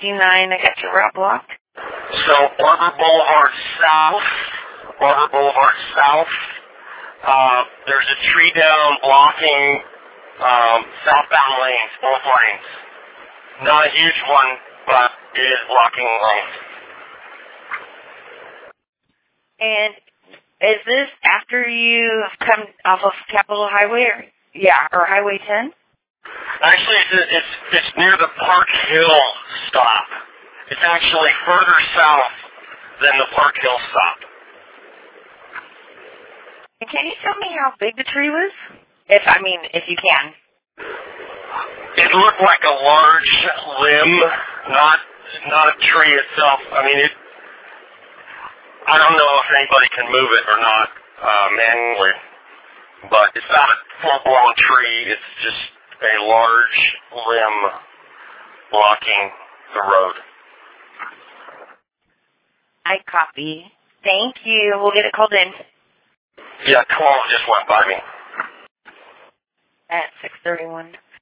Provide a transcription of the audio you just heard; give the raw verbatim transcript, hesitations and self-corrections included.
fifty-nine, I got your route blocked. So, Barber Boulevard South, Barber Boulevard South, uh, there's a tree down blocking um, southbound lanes, both lanes. Not a huge one, but it is blocking lanes. And is this after you come off of Capitol Highway, or yeah, or Highway ten? Actually, it's, it's it's near the Park Hill stop. It's actually further south than the Park Hill stop. And can you tell me how big the tree was? If I mean, if you can. It looked like a large limb, not not a tree itself. I mean, it. I don't know if anybody can move it or not uh, manually, but it's not a full-blown tree. It's just a large limb blocking the road. I copy. Thank you. We'll get it called in. Yeah, twelve just went by me. At six thirty-one.